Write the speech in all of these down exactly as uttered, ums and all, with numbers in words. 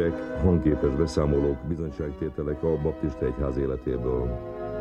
hírek, hangképes beszámolók, bizonyságtételek a baptista egyház életéből.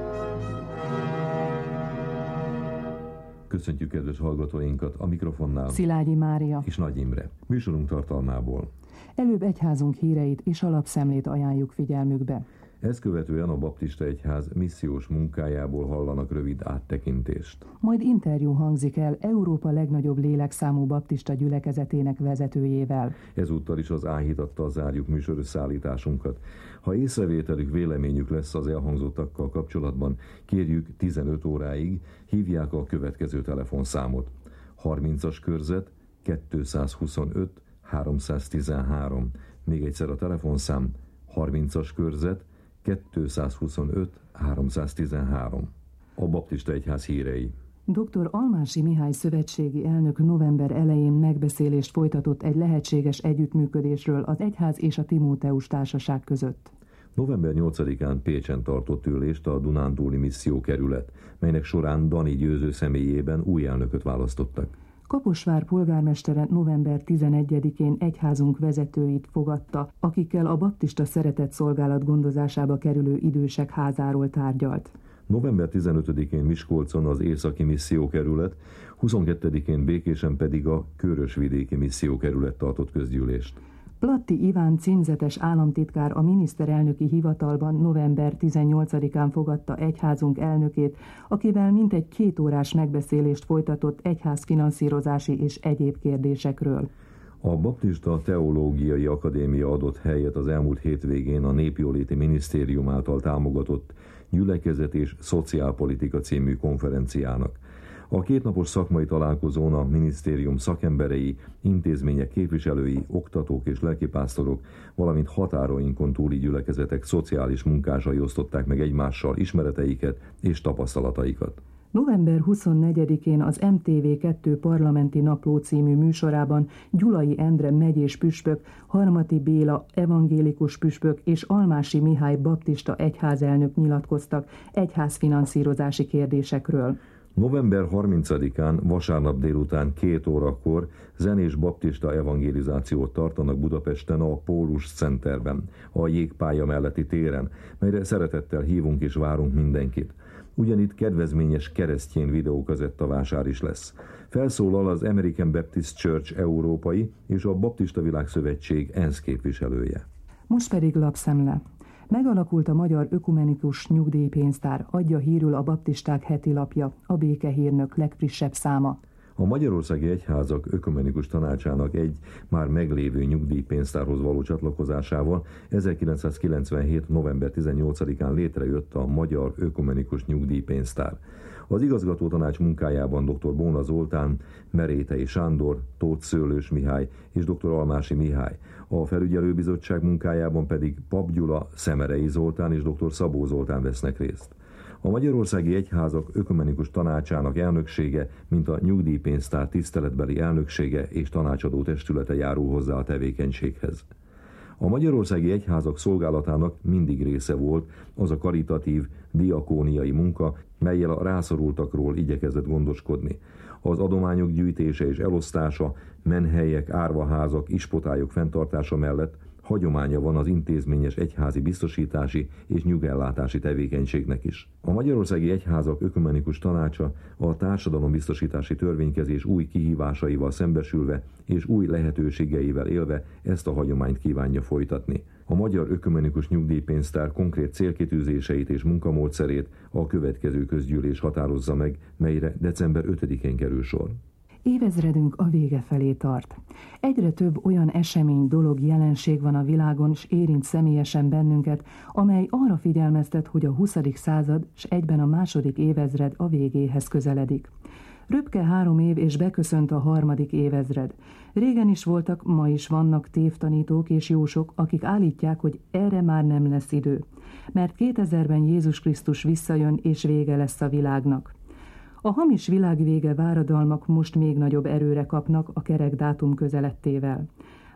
Köszöntjük kedves hallgatóinkat a mikrofonnál Szilágyi Mária és Nagy Imre. Műsorunk tartalmából előbb egyházunk híreit és alapszemlét ajánljuk figyelmükbe. Ezt követően a baptista egyház missziós munkájából hallanak rövid áttekintést. Majd interjú hangzik el Európa legnagyobb lélekszámú baptista gyülekezetének vezetőjével. Ezúttal is az áhítattal zárjuk műsorösszállításunkat. Ha észrevételük, véleményük lesz az elhangzottakkal kapcsolatban, kérjük tizenöt óráig hívják a következő telefonszámot. harmincas körzet kétszázhuszonöt háromszáztizenhárom. Még egyszer a telefonszám harmincas körzet kétszázhuszonöt háromszáztizenhárom. A baptista egyház hírei. doktor Almási Mihály szövetségi elnök november elején megbeszélést folytatott egy lehetséges együttműködésről az egyház és a Timóteus társaság között. november nyolcadikán Pécsen tartott ülést a Dunántúli missziókerület, melynek során Dani Győző személyében új elnököt választottak. Kaposvár polgármestere november tizenegyedikén egyházunk vezetőit fogadta, akikkel a baptista szeretetszolgálat gondozásába kerülő idősek házáról tárgyalt. november tizenötödikén Miskolcon az Északi Missziókerület, huszonkettedikén Békésen pedig a Körösvidéki Missziókerület tartott közgyűlést. Platti Iván címzetes államtitkár a miniszterelnöki hivatalban november tizennyolcadikán fogadta egyházunk elnökét, akivel mintegy két órás megbeszélést folytatott egyház finanszírozási és egyéb kérdésekről. A Baptista Teológiai Akadémia adott helyet az elmúlt hétvégén a Népjóléti Minisztérium által támogatott Gyülekezet és Szociálpolitika című konferenciának. A kétnapos szakmai találkozón a minisztérium szakemberei, intézmények képviselői, oktatók és lelkipásztorok, valamint határainkon túli gyülekezetek szociális munkásai osztották meg egymással ismereteiket és tapasztalataikat. november huszonnegyedikén az em té vé kettő Parlamenti Napló című műsorában Gyulai Endre megyés püspök, Harmati Béla evangélikus püspök és Almási Mihály baptista egyházelnök nyilatkoztak egyházfinanszírozási kérdésekről. november harmincadikán vasárnap délután két órakor zenés baptista evangelizációt tartanak Budapesten a Pólus Centerben, a jégpálya melletti téren, melyre szeretettel hívunk és várunk mindenkit. Ugyanitt kedvezményes keresztjén videókazetta vásár is lesz. Felszólal az American Baptist Church európai és a Baptista Világszövetség ENSZ képviselője. Most pedig lapszemle. Megalakult a Magyar Ökumenikus Nyugdíjpénztár, adja hírül a baptisták heti lapja, a Békehírnök legfrissebb száma. A Magyarországi Egyházak Ökumenikus Tanácsának egy már meglévő nyugdíjpénztárhoz való csatlakozásával ezerkilencszázkilencvenhét. november tizennyolcadikán létrejött a Magyar Ökumenikus Nyugdíjpénztár. Az igazgató tanács munkájában dr. Bóna Zoltán, Merétei Sándor, Tóth Szőlős Mihály és dr. Almási Mihály, a felügyelőbizottság munkájában pedig Pap Gyula, Szemerei Zoltán és dr. Szabó Zoltán vesznek részt. A Magyarországi Egyházak Ökumenikus Tanácsának elnöksége, mint a nyugdíjpénztár tiszteletbeli elnöksége és tanácsadó testülete járul hozzá a tevékenységhez. A Magyarországi Egyházak szolgálatának mindig része volt az a karitatív, diakóniai munka, mellyel a rászorultakról igyekezett gondoskodni. Az adományok gyűjtése és elosztása, menhelyek, árvaházak, ispotályok fenntartása mellett hagyománya van az intézményes egyházi biztosítási és nyugellátási tevékenységnek is. A Magyarországi Egyházak Ökumenikus Tanácsa a társadalombiztosítási törvénykezés új kihívásaival szembesülve és új lehetőségeivel élve ezt a hagyományt kívánja folytatni. A Magyar Ökumenikus Nyugdíjpénztár konkrét célkitűzéseit és munkamódszerét a következő közgyűlés határozza meg, melyre december ötödikén kerül sor. Évezredünk a vége felé tart. Egyre több olyan esemény, dolog, jelenség van a világon, és érint személyesen bennünket, amely arra figyelmeztet, hogy a huszadik század, s egyben a második évezred a végéhez közeledik. Röpke három év, és beköszönt a harmadik évezred. Régen is voltak, ma is vannak tévtanítók és jósok, akik állítják, hogy erre már nem lesz idő, mert kétezerben Jézus Krisztus visszajön, és vége lesz a világnak. A hamis világvége váradalmak most még nagyobb erőre kapnak a kerek dátum közelettével.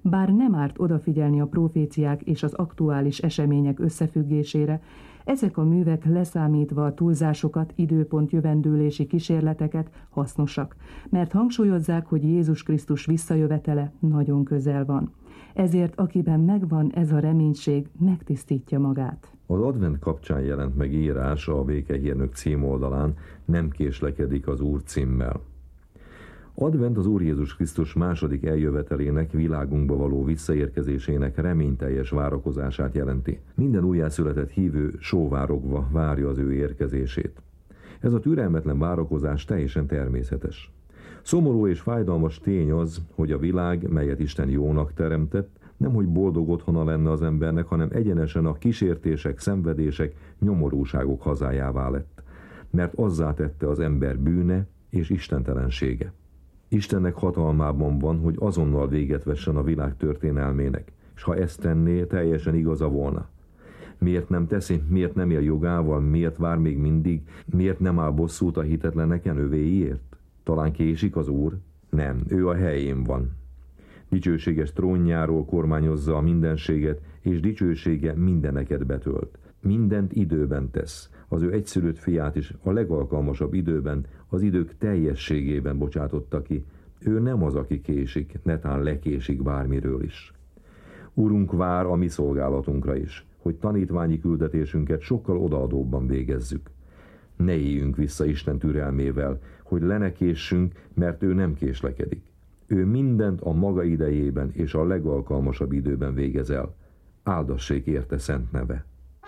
Bár nem árt odafigyelni a proféciák és az aktuális események összefüggésére, ezek a művek leszámítva a túlzásokat, időpont jövendőlési kísérleteket hasznosak, mert hangsúlyozzák, hogy Jézus Krisztus visszajövetele nagyon közel van. Ezért akiben megvan ez a reménység, megtisztítja magát. Az advent kapcsán jelent meg írás a Békehírnök címoldalán, nem késlekedik az Úr címmel. Advent az Úr Jézus Krisztus második eljövetelének, világunkba való visszaérkezésének reményteljes várakozását jelenti. Minden újjászületett hívő sóvárogva várja az ő érkezését. Ez a türelmetlen várakozás teljesen természetes. Szomorú és fájdalmas tény az, hogy a világ, melyet Isten jónak teremtett, nemhogy boldog otthona lenne az embernek, hanem egyenesen a kísértések, szenvedések, nyomorúságok hazájává lett. Mert azzá tette az ember bűne és istentelensége. Istennek hatalmában van, hogy azonnal véget vessen a világ történelmének, és ha ezt tenné, teljesen igaza volna. Miért nem teszi, miért nem él jogával, miért vár még mindig, miért nem áll bosszút a hitetleneken övéiért? Talán késik az Úr? Nem, ő a helyén van. Dicsőséges trónjáról kormányozza a mindenséget, és dicsősége mindeneket betölt. Mindent időben tesz. Az ő egyszülött fiát is a legalkalmasabb időben, az idők teljességében bocsátotta ki. Ő nem az, aki késik, netán lekésik bármiről is. Urunk vár a mi szolgálatunkra is, hogy tanítványi küldetésünket sokkal odaadóbban végezzük. Ne éljünk vissza Isten türelmével, hogy le ne késsünk, mert ő nem késlekedik. Ő mindent a maga idejében és a legalkalmasabb időben végez el. Áldassék érte szent neve.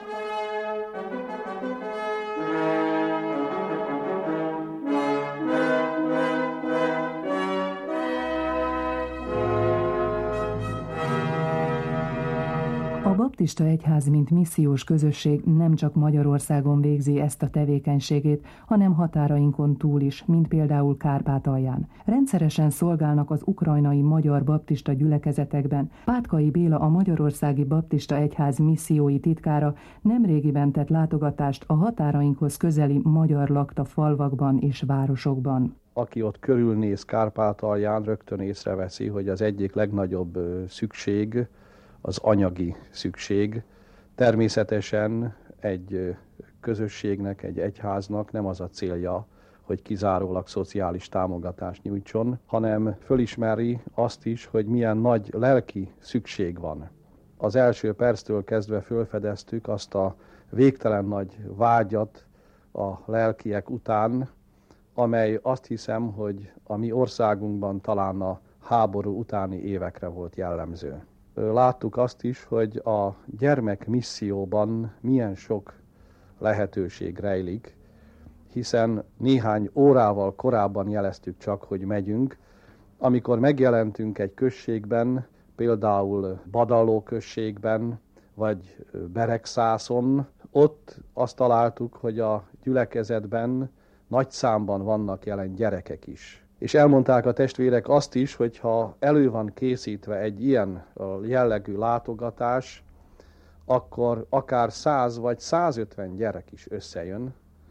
A baptista egyház, mint missziós közösség nem csak Magyarországon végzi ezt a tevékenységét, hanem határainkon túl is, mint például Kárpátalján. Rendszeresen szolgálnak az ukrajnai magyar baptista gyülekezetekben. Pátkai Béla, a Magyarországi Baptista Egyház missziói titkára nemrégiben tett látogatást a határainkhoz közeli magyar lakta falvakban és városokban. Aki ott körülnéz Kárpátalján, rögtön észreveszi, hogy az egyik legnagyobb szükség az anyagi szükség. Természetesen egy közösségnek, egy egyháznak nem az a célja, hogy kizárólag szociális támogatást nyújtson, hanem fölismeri azt is, hogy milyen nagy lelki szükség van. Az első perctől kezdve felfedeztük azt a végtelen nagy vágyat a lelkiek után, amely azt hiszem, hogy a mi országunkban talán a háború utáni évekre volt jellemző. Láttuk azt is, hogy a gyermekmisszióban milyen sok lehetőség rejlik, hiszen néhány órával korábban jeleztük csak, hogy megyünk. Amikor megjelentünk egy községben, például Badalló községben, vagy Beregszászon, ott azt találtuk, hogy a gyülekezetben nagy számban vannak jelen gyerekek is. És elmondták a testvérek azt is, hogy ha elő van készítve egy ilyen jellegű látogatás, akkor akár száz vagy százötven gyerek is összejön,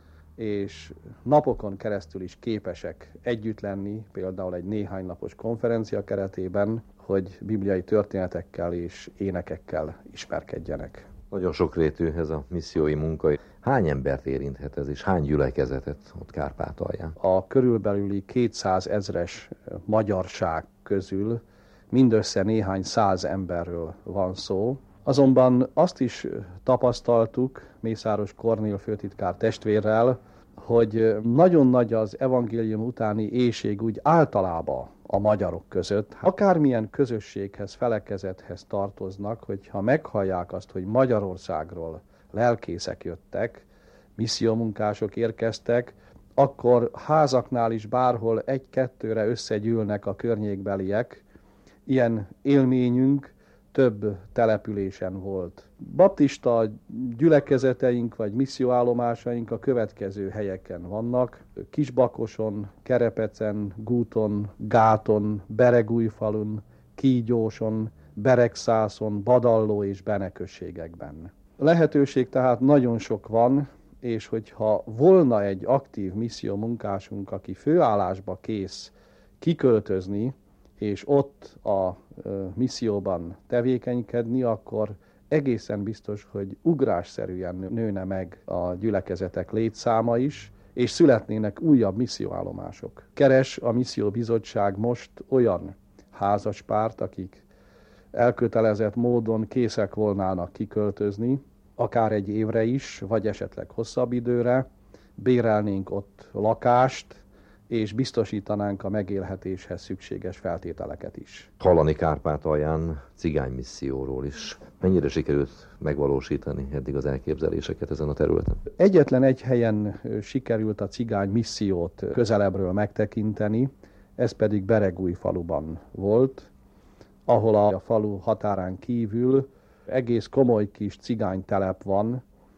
és napokon keresztül is képesek együtt lenni, például egy néhány napos konferencia keretében, hogy bibliai történetekkel és énekekkel ismerkedjenek. Nagyon sokrétű ez a missziói munka. Hány embert érinthet ez, és hány gyülekezetet ott Kárpátalján? A körülbelüli kétszázezres magyarság közül mindössze néhány száz emberről van szó. Azonban azt is tapasztaltuk Mészáros Kornél főtitkár testvérrel, hogy nagyon nagy az evangélium utáni éhség úgy általában a magyarok között. Akármilyen közösséghez, felekezethez tartoznak, hogyha meghallják azt, hogy Magyarországról lelkészek jöttek, missziómunkások érkeztek, akkor házaknál is bárhol egy-kettőre összegyűlnek a környékbeliek. Ilyen élményünk több településen volt. Baptista gyülekezeteink vagy misszióállomásaink a következő helyeken vannak: Kisbakoson, Kerepecen, Gúton, Gáton, Beregújfalun, Kígyóson, Beregszászon, Badalló és Bene községekben. Lehetőség tehát nagyon sok van, és hogyha volna egy aktív missziómunkásunk, aki főállásba kész kiköltözni, és ott a misszióban tevékenykedni, akkor egészen biztos, hogy ugrásszerűen nőne meg a gyülekezetek létszáma is, és születnének újabb misszióállomások. Keres a misszióbizottság most olyan házaspárt, akik elkötelezett módon készek volnának kiköltözni, akár egy évre is, vagy esetleg hosszabb időre, bérelnénk ott lakást, és biztosítanánk a megélhetéshez szükséges feltételeket is. Hallani Kárpátalján cigánymisszióról is. Mennyire sikerült megvalósítani eddig az elképzeléseket ezen a területen? Egyetlen egy helyen sikerült a cigánymissziót közelebbről megtekinteni, ez pedig Beregújfaluban volt, ahol a falu határán kívül egész komoly kis cigánytelep van,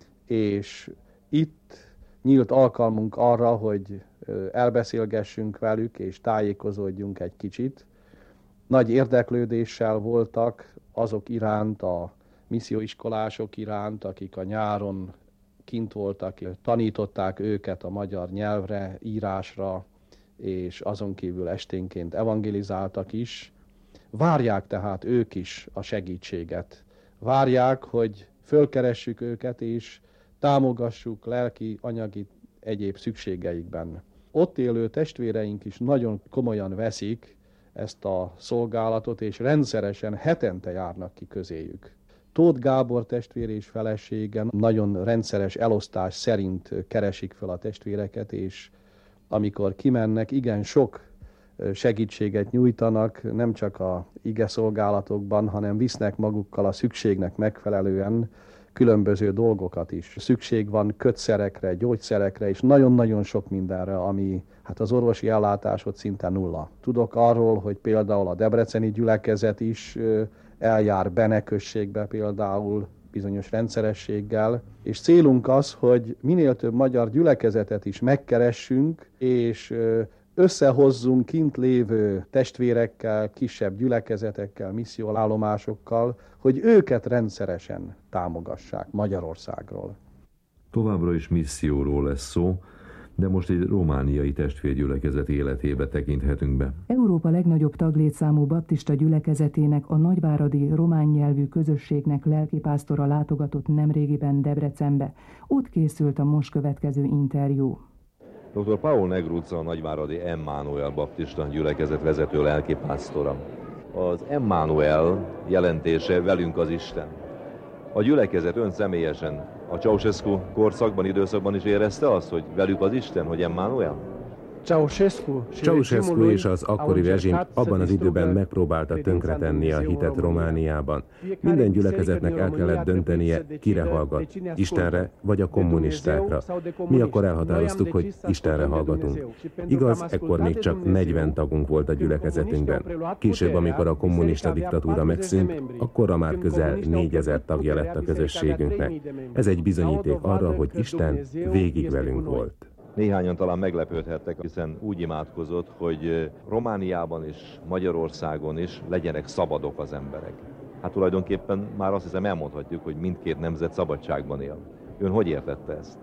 és itt nyílt alkalmunk arra, hogy elbeszélgessünk velük és tájékozódjunk egy kicsit. Nagy érdeklődéssel voltak azok iránt, a misszióiskolások iránt, akik a nyáron kint voltak, tanították őket a magyar nyelvre, írásra, és azon kívül esténként evangelizáltak is. Várják tehát ők is a segítséget. Várják, hogy fölkeressük őket, és támogassuk lelki, anyagi, egyéb szükségeikben. Ott élő testvéreink is nagyon komolyan veszik ezt a szolgálatot, és rendszeresen hetente járnak ki közéjük. Tóth Gábor testvér és felesége nagyon rendszeres elosztás szerint keresik fel a testvéreket, és amikor kimennek, igen sok segítséget nyújtanak, nem csak a ige szolgálatokban, hanem visznek magukkal a szükségnek megfelelően különböző dolgokat is. Szükség van kötszerekre, gyógyszerekre, és nagyon-nagyon sok mindenre, ami hát az orvosi ellátásod szinte nulla. Tudok arról, hogy például a debreceni gyülekezet is eljár Bene községbe például bizonyos rendszerességgel, és célunk az, hogy minél több magyar gyülekezetet is megkeressünk, és összehozzunk kint lévő testvérekkel, kisebb gyülekezetekkel, misszióállomásokkal, hogy őket rendszeresen támogassák Magyarországról. Továbbra is misszióról lesz szó, de most egy romániai testvérgyülekezet életébe tekinthetünk be. Európa legnagyobb taglétszámú baptista gyülekezetének, a nagyváradi román nyelvű közösségnek lelkipásztora látogatott nemrégiben Debrecenbe. Ott készült a most következő interjú. doktor Paul Negruca, a nagyváradi Emmanuel baptista gyülekezet vezető lelkipásztora. Az Emmanuel jelentése velünk az Isten. A gyülekezet ön személyesen a Ceausescu korszakban, időszakban is érezte azt, hogy velük az Isten, hogy Emmanuel? Ceausescu és az akkori rezsim abban az időben megpróbálta tönkretenni a hitet Romániában. Minden gyülekezetnek el kellett döntenie, kire hallgat, Istenre vagy a kommunistákra. Mi akkor elhatároztuk, hogy Istenre hallgatunk. Igaz, ekkor még csak negyven tagunk volt a gyülekezetünkben. Később, amikor a kommunista diktatúra megszűnt, akkorra már közel négyezer tagja lett a közösségünknek. Ez egy bizonyíték arra, hogy Isten végig velünk volt. Néhányan talán meglepődhettek, hiszen úgy imádkozott, hogy Romániában és Magyarországon is legyenek szabadok az emberek. Hát tulajdonképpen már azt hiszem elmondhatjuk, hogy mindkét nemzet szabadságban él. Ön hogy értette ezt?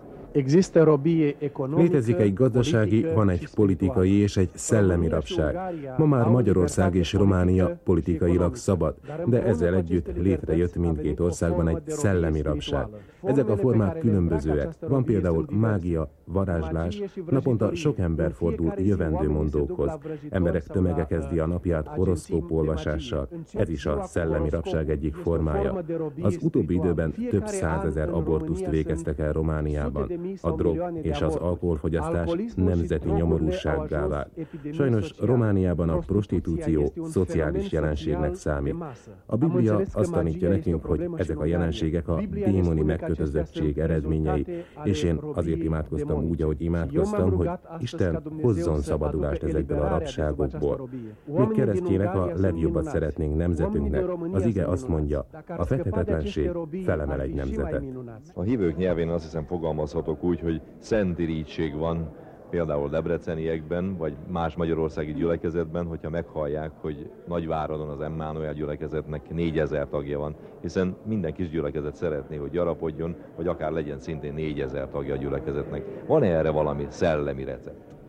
Létezik egy gazdasági, van egy politikai és egy szellemi rabság. Ma már Magyarország és Románia politikailag szabad, de ezzel együtt létrejött mindkét országban egy szellemi rabság. Ezek a formák különbözőek. Van például mágia, varázslás, naponta sok ember fordul jövendőmondókhoz. Emberek tömege kezdi a napját horoszkópolvasással. Ez is a szellemi rabság egyik formája. Az utóbbi időben több százezer abortuszt végeztek el Romániában. A drog és az alkoholfogyasztás nemzeti nyomorúsággá vált. Sajnos Romániában a prostitúció szociális jelenségnek számít. A Biblia azt tanítja nekünk, hogy ezek a jelenségek a démoni megkötözöttség eredményei, és én azért imádkoztam úgy, ahogy imádkoztam, hogy Isten hozzon szabadulást ezekből a rabságokból. Mi keresztjének a legjobbat szeretnénk nemzetünknek. Az ige azt mondja, a fethetetlenség felemel egy nemzetet. A hívők nyelvén azt hiszem fogalmazhatok úgy, hogy szent irigység van, például debreceniekben, vagy más magyarországi gyülekezetben, hogyha meghallják, hogy Nagyváradon az Emmanuel gyülekezetnek négyezer tagja van, hiszen minden kis gyülekezet szeretné, hogy gyarapodjon, vagy akár legyen szintén négyezer tagja a gyülekezetnek. Van-e erre valami szellemi recept?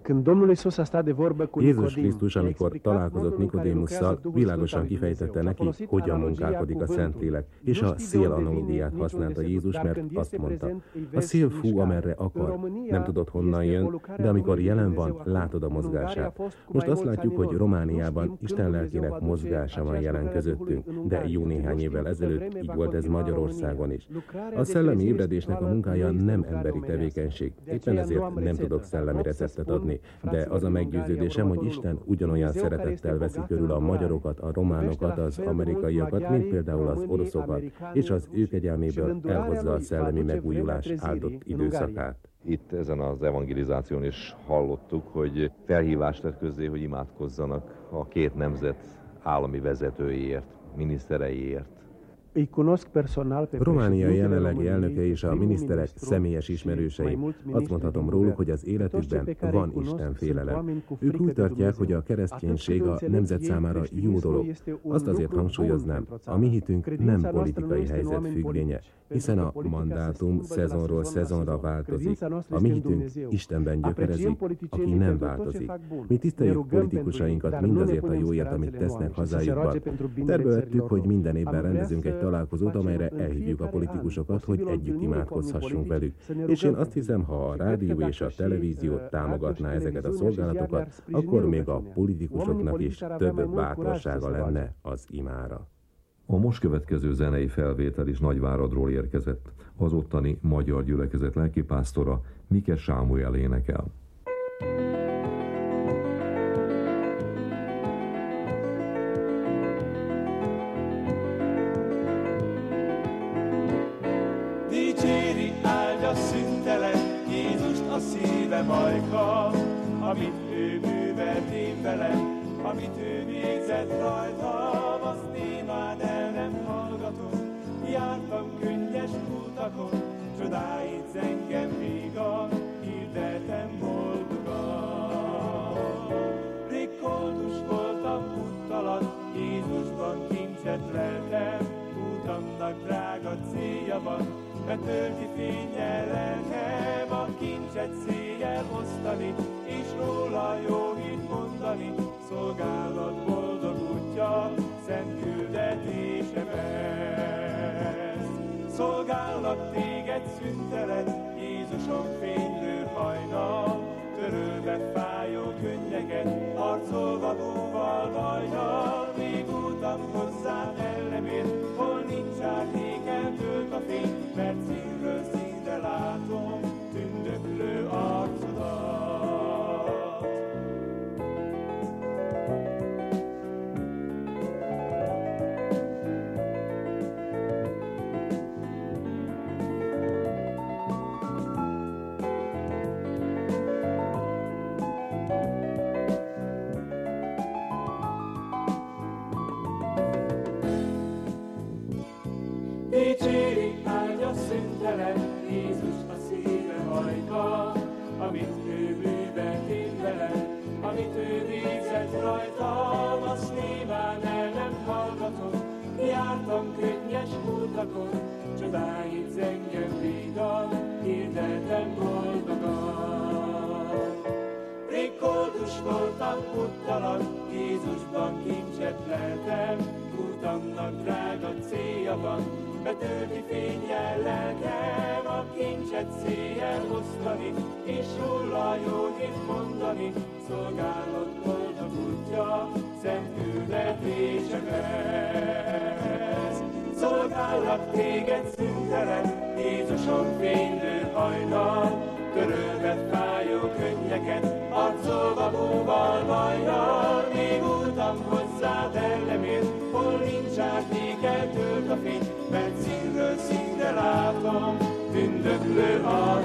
Jézus Krisztus, amikor találkozott Nikodémusszal, világosan kifejtette neki, hogyan munkálkodik a Szentlélek, és a szél analógiát használta Jézus, mert azt mondta, a szél fúj, amerre akar. Nem tudod, honnan jön, de amikor jelen van, látod a mozgását. Most azt látjuk, hogy Romániában Isten lelkének mozgása van jelen közöttünk, de jó néhány évvel ezelőtt így volt ez Magyarországon is. A szellemi ébredésnek a munkája nem emberi tevékenység, éppen ezért nem tudok szellemi receptet adni, de az a meggyőződésem, hogy Isten ugyanolyan szeretettel veszi körül a magyarokat, a románokat, az amerikaiakat, mint például az oroszokat, és az ő kegyelméből elhozza a szellemi megújulás áldott időszakát. Itt ezen az evangelizáción is hallottuk, hogy felhívást tett közzé, hogy imádkozzanak a két nemzet állami vezetőiért, minisztereiért. Románia jelenlegi elnöke és a miniszterek személyes ismerősei. Azt mondhatom róluk, hogy az életükben van Isten félelem. Ők úgy tartják, hogy a kereszténység a nemzet számára jó dolog. Azt azért hangsúlyoznám, a mi hitünk nem politikai helyzet függvénye, hiszen a mandátum szezonról szezonra változik. A mi hitünk Istenben gyökerezik, aki nem változik. Mi tiszteljük politikusainkat mindazért a jóért, amit tesznek hazájukban. Tervettük, hogy minden évben rendezünk egy találkozót, amelyre elhívjuk a politikusokat, hogy együtt imádkozhassunk velük. És én azt hiszem, ha a rádió és a televízió támogatná ezeket a szolgálatokat, akkor még a politikusoknak is több bátorsága lenne az imára. A most következő zenei felvétel is Nagyváradról érkezett. Az ottani magyar gyülekezet lelkipásztora, Mike Sámuel énekel. Dicséri, áldja szüntelen Jézust a szíve majka, amit ő művelt én velem, amit ő végzett rajtam, azt némán el nem hallgatom. Jártam könnyes utakon, csodáit zengem vígan, hirdetem boldogan. Rég koldus voltam, úttalan, Jézusban kincset leltem, utamnak drága célja van, betölti fénnyel lelkem, a kincset széjjel osztani, és róla jó hírt mondani, szolgálat boldog útja, szent küldetése vesz. Szolgállak téged szüntelen, Jézusom fénylő hajnal, törölve fájó könnyeket, harcolva búval bajnal, még útam hozzá el nem ér, hol nincs árnyék, eltölt a fény, mert színről színre látom tündöklő arcodat. Dicséri, áldja szüntelen Jézus a szíve majka, amit ő művelt én velem, amit ő végzett rajtam, azt némán el nem hallgatom. Jártam könnyes utakon, csodáit zengem vígan, hirdetem boldogan. Rég koldus voltam, úttalan, Jézusban kincset leltem, utamnak drága célja van, betölti fénnyel lelkem, a kincset széjjel osztani, és róla jó hírt mondani, szolgálat boldog útja, szent küldetése vesz. Szolgállak téged szüntelen, Jézusom fénylő hajnal, törölve fájó könnyeket, arcolva búval bajnal, még útam hozzád el nem ér, hol nincs árnyék, eltölt a fény, mert színről színre látom tündöklő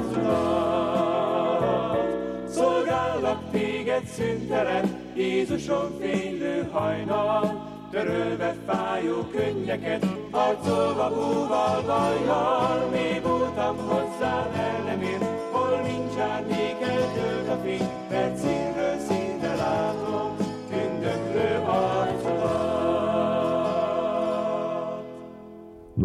arcodat. Szolgállak téged szüntelen, Jézusom fénylő hajnal, törölve fájó könnyeket, arcolva búval bajnal, még útam hozzád el nem ér, hol nincs árnyék, eltölt a fény, mert színről színre látom tündöklő arcodat.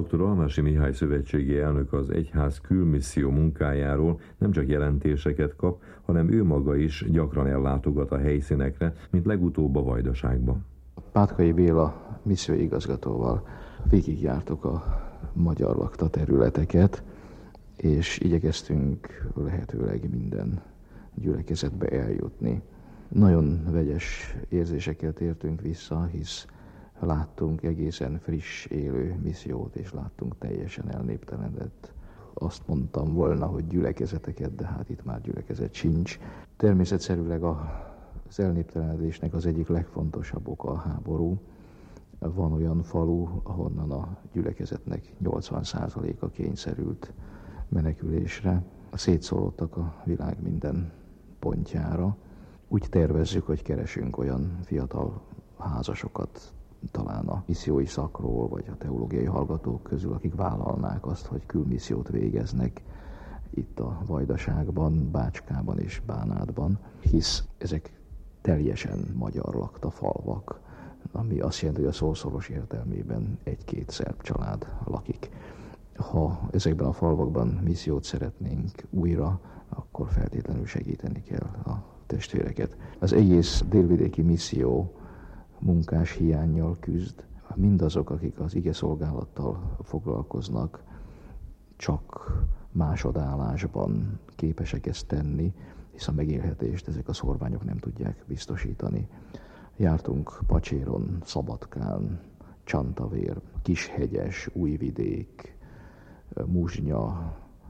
doktor Almási Mihály szövetségi elnök az egyház külmisszió munkájáról nem csak jelentéseket kap, hanem ő maga is gyakran ellátogat a helyszínekre, mint legutóbb a Vajdaságba. Pátkai Béla misszióigazgatóval végigjártuk a magyar lakta területeket, és igyekeztünk lehetőleg minden gyülekezetbe eljutni. Nagyon vegyes érzésekkel tértünk vissza, hisz láttunk egészen friss, élő missziót, és láttunk teljesen elnéptelenedett. Azt mondtam volna, hogy gyülekezeteket, de hát itt már gyülekezet sincs. Természetszerűleg az elnéptelenedésnek az egyik legfontosabb oka a háború. Van olyan falu, ahonnan a gyülekezetnek nyolcvan százaléka kényszerült menekülésre. Szétszórodtak a világ minden pontjára. Úgy tervezzük, hogy keresünk olyan fiatal házasokat, talán a missziói szakról, vagy a teológiai hallgatók közül, akik vállalnák azt, hogy külmissziót végeznek itt a Vajdaságban, Bácskában és Bánátban, hisz ezek teljesen magyar lakta falvak, ami azt jelenti, hogy a szószoros értelmében egy-két szerb család lakik. Ha ezekben a falvakban missziót szeretnénk újra, akkor feltétlenül segíteni kell a testvéreket. Az egész délvidéki misszió munkás hiánnyal küzd. Mindazok, akik az ige szolgálattal foglalkoznak, csak másodállásban képesek ezt tenni, hisz a megélhetést ezek a szorványok nem tudják biztosítani. Jártunk Pacséron, Szabadkán, Csantavér, Kishegyes, Újvidék, Muzsnya,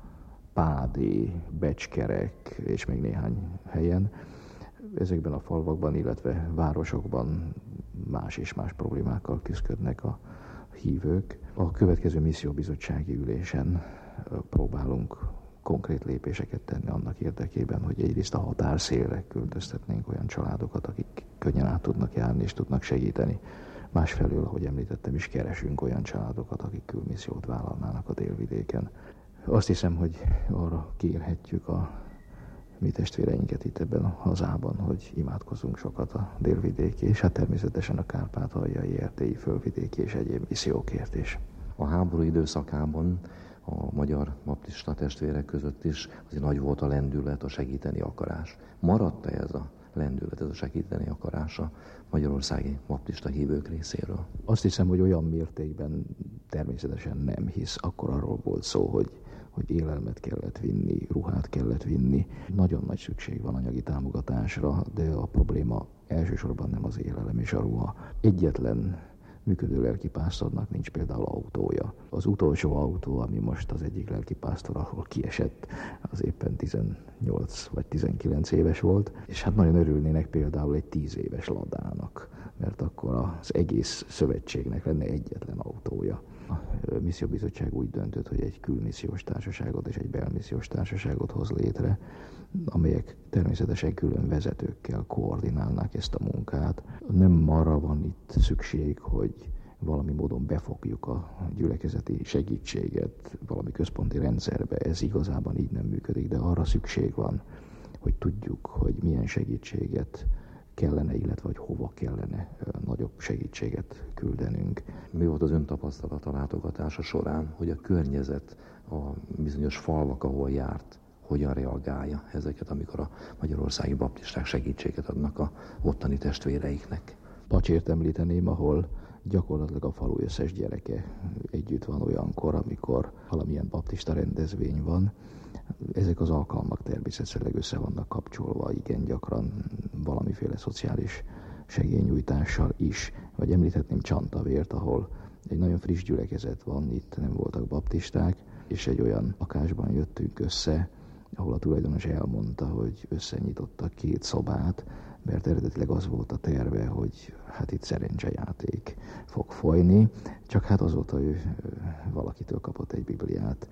Pádé, Becskerek és még néhány helyen. Ezekben a falvakban, illetve városokban más és más problémákkal küzdködnek a hívők. A következő misszióbizottsági ülésen próbálunk konkrét lépéseket tenni annak érdekében, hogy egyrészt a határszélre költöztetnénk olyan családokat, akik könnyen át tudnak járni és tudnak segíteni. Másfelől, ahogy említettem is, keresünk olyan családokat, akik külmissziót vállalnának a délvidéken. Azt hiszem, hogy arra kérhetjük a mi testvéreinket itt ebben a hazában, hogy imádkozunk sokat a délvidéki, és hát természetesen a kárpátaljai, erdélyi, fölvidéki és egyéb missziókért is. A háború időszakában a magyar baptista testvérek között is azért nagy volt a lendület, a segíteni akarás. Maradt-e ez a lendület, ez a segíteni akarás a magyarországi baptista hívők részéről? Azt hiszem, hogy olyan mértékben természetesen nem, hisz akkor arról volt szó, hogy hogy élelmet kellett vinni, ruhát kellett vinni. Nagyon nagy szükség van anyagi támogatásra, de a probléma elsősorban nem az élelem és a ruha. Egyetlen működő lelkipásztornak nincs például autója. Az utolsó autó, ami most az egyik lelkipásztor, ahol kiesett, az éppen tizennyolc vagy tizenkilenc éves volt, és hát nagyon örülnének például egy tíz éves ladának, mert akkor az egész szövetségnek lenne egyetlen autója. A misszióbizottság úgy döntött, hogy egy külmissziós társaságot és egy belmissziós társaságot hoz létre, amelyek természetesen külön vezetőkkel koordinálnák ezt a munkát. Nem arra van itt szükség, hogy valami módon befogjuk a gyülekezeti segítséget valami központi rendszerbe. Ez igazában így nem működik, de arra szükség van, hogy tudjuk, hogy milyen segítséget kellene, illetve hogy hova kellene nagyobb segítséget küldenünk. Mi volt az ön tapasztalata látogatása során, hogy a környezet, a bizonyos falvak, ahol járt, hogyan reagálja ezeket, amikor a magyarországi baptisták segítséget adnak a ottani testvéreiknek? Pacsért említeném, ahol gyakorlatilag a falu összes gyereke együtt van olyankor, amikor valamilyen baptista rendezvény van. Ezek az alkalmak természetesen össze vannak kapcsolva, igen gyakran valamiféle szociális segélynyújtással is. Vagy említhetném Csantavért, ahol egy nagyon friss gyülekezet van, itt nem voltak baptisták, és egy olyan lakásban jöttünk össze, ahol a tulajdonos elmondta, hogy összenyitottak két szobát, mert eredetileg az volt a terve, hogy hát itt szerencsejáték fog folyni, csak hát azóta ő valakitől kapott egy Bibliát,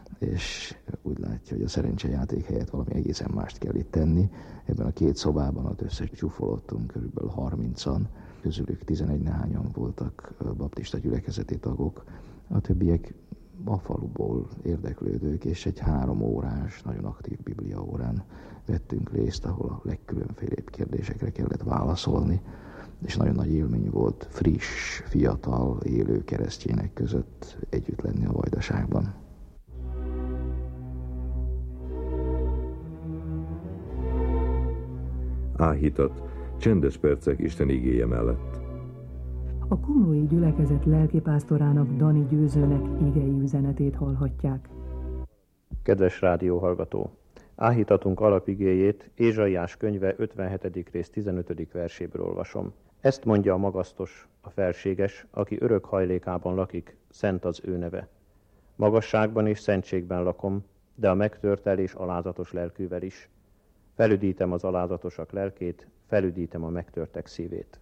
és úgy látja, hogy a szerencsejáték helyett valami egészen mást kell itt tenni. Ebben a két szobában ott összecsúfolottunk, körülbelül harmincan, közülük tizenegy nehányan voltak baptista gyülekezeti tagok, a többiek a faluból érdeklődők, és egy három órás, nagyon aktív bibliaórán vettünk részt, ahol a legkülönfélébb kérdésekre kellett válaszolni. és nagyon nagy élmény volt friss, fiatal, élő keresztjének között együtt lenni a Vajdaságban. Áhítat, csendes percek Isten igéje mellett. A komlói gyülekezet lelkipásztorának, Dani Győzőnek igei üzenetét hallhatják. Kedves rádióhallgató! Áhítatunk alapigéjét Ézsaiás könyve ötvenhetedik rész tizenötödik verséből olvasom. Ezt mondja a magasztos, a felséges, aki örök hajlékában lakik, szent az ő neve. Magasságban és szentségben lakom, de a megtört és alázatos lelkűvel is. Felüdítem az alázatosak lelkét, felüdítem a megtörtek szívét.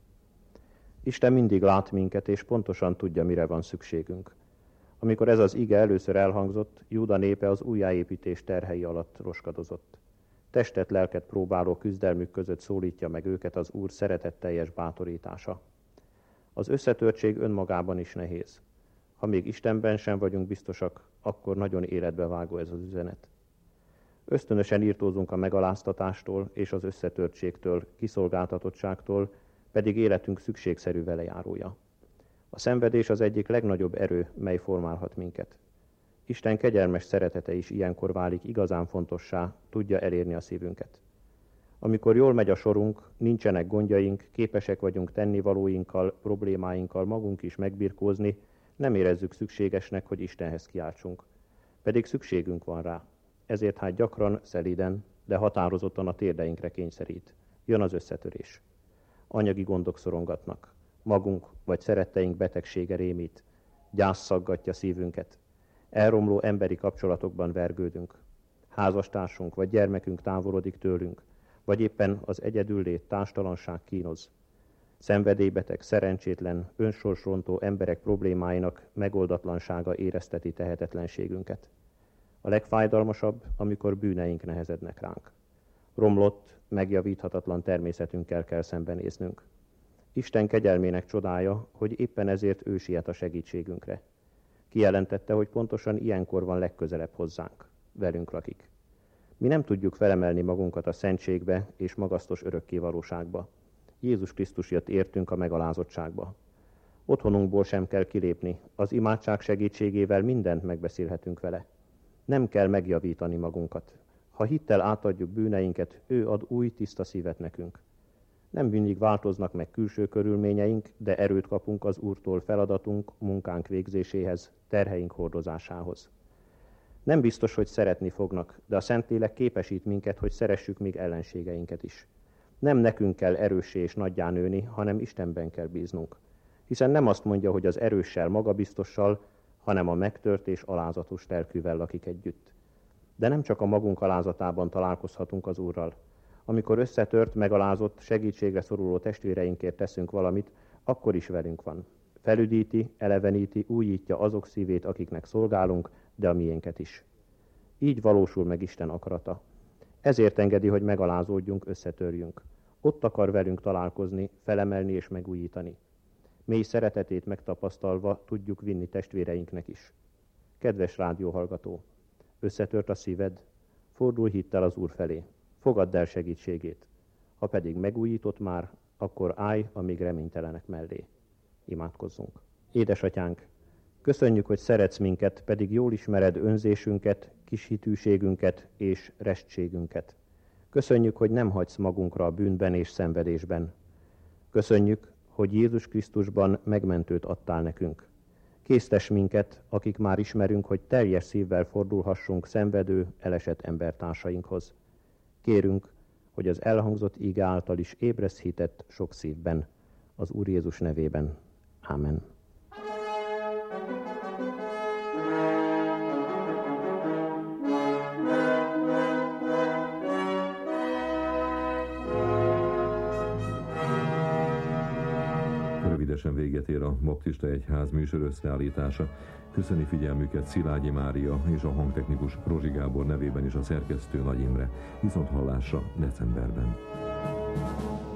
Isten mindig lát minket, és pontosan tudja, mire van szükségünk. Amikor ez az ige először elhangzott, Júda népe az újjáépítés terhei alatt roskadozott. Testet, lelket próbáló küzdelmük között szólítja meg őket az Úr szeretetteljes bátorítása. Az összetörtség önmagában is nehéz. Ha még Istenben sem vagyunk biztosak, akkor nagyon életbevágó ez az üzenet. Ösztönösen írtózunk a megaláztatástól és az összetörtségtől, kiszolgáltatottságtól, pedig életünk szükségszerű velejárója. A szenvedés az egyik legnagyobb erő, mely formálhat minket. Isten kegyelmes szeretete is ilyenkor válik igazán fontossá, tudja elérni a szívünket. Amikor jól megy a sorunk, nincsenek gondjaink, képesek vagyunk tennivalóinkkal, problémáinkkal magunk is megbirkózni, nem érezzük szükségesnek, hogy Istenhez kiáltsunk. Pedig szükségünk van rá. Ezért hát gyakran, szelíden, de határozottan a térdeinkre kényszerít. Jön az összetörés. Anyagi gondok szorongatnak. Magunk vagy szeretteink betegsége rémít. Gyász szaggatja szívünket. Elromló emberi kapcsolatokban vergődünk. Házastársunk vagy gyermekünk távolodik tőlünk, vagy éppen az egyedüllét, társtalanság kínoz. Szenvedélybeteg, szerencsétlen, önsorsrontó emberek problémáinak megoldatlansága érezteti tehetetlenségünket. A legfájdalmasabb, amikor bűneink nehezednek ránk. Romlott, megjavíthatatlan természetünkkel kell szembenéznünk. Isten kegyelmének csodája, hogy éppen ezért ő siet a segítségünkre. Kijelentette, hogy pontosan ilyenkor van legközelebb hozzánk, velünk lakik. Mi nem tudjuk felemelni magunkat a szentségbe és magasztos örökkévalóságba. Jézus Krisztus jött értünk a megalázottságba. Otthonunkból sem kell kilépni, az imádság segítségével mindent megbeszélhetünk vele. Nem kell megjavítani magunkat. Ha hittel átadjuk bűneinket, ő ad új, tiszta szívet nekünk. Nem mindig változnak meg külső körülményeink, de erőt kapunk az Úrtól feladatunk, munkánk végzéséhez, terheink hordozásához. Nem biztos, hogy szeretni fognak, de a Szentlélek képesít minket, hogy szeressük még ellenségeinket is. Nem nekünk kell erőssé és nagyjá nőni, hanem Istenben kell bíznunk. Hiszen nem azt mondja, hogy az erőssel, magabiztossal, hanem a megtört és alázatos lelkűvel lakik együtt. De nem csak a magunk alázatában találkozhatunk az Úrral. Amikor összetört, megalázott, segítségre szoruló testvéreinkért teszünk valamit, akkor is velünk van. Felüdíti, eleveníti, újítja azok szívét, akiknek szolgálunk, de a miénket is. Így valósul meg Isten akarata. Ezért engedi, hogy megalázódjunk, összetörjünk. Ott akar velünk találkozni, felemelni és megújítani. Mély szeretetét megtapasztalva tudjuk vinni testvéreinknek is. Kedves rádióhallgató, összetört a szíved? Fordulj hittel az Úr felé. Fogadd el segítségét. Ha pedig megújított már, akkor állj a még reménytelenek mellé. Imádkozzunk. Édesatyánk, köszönjük, hogy szeretsz minket, pedig jól ismered önzésünket, kis hitűségünket és restségünket. Köszönjük, hogy nem hagysz magunkra a bűnben és szenvedésben. Köszönjük, hogy Jézus Krisztusban megmentőt adtál nekünk. Késztes minket, akik már ismerünk, hogy teljes szívvel fordulhassunk szenvedő, elesett embertársainkhoz. Kérünk, hogy az elhangzott íge által is ébresz hitet sok szívben, az Úr Jézus nevében. Ámen. Rövidesen véget ér a Baptista Egyház műsor összeállítása. Köszöni figyelmüket Szilágyi Mária és a hangtechnikus Rozsi Gábor nevében is a szerkesztő Nagy Imre. Viszont hallásra decemberben.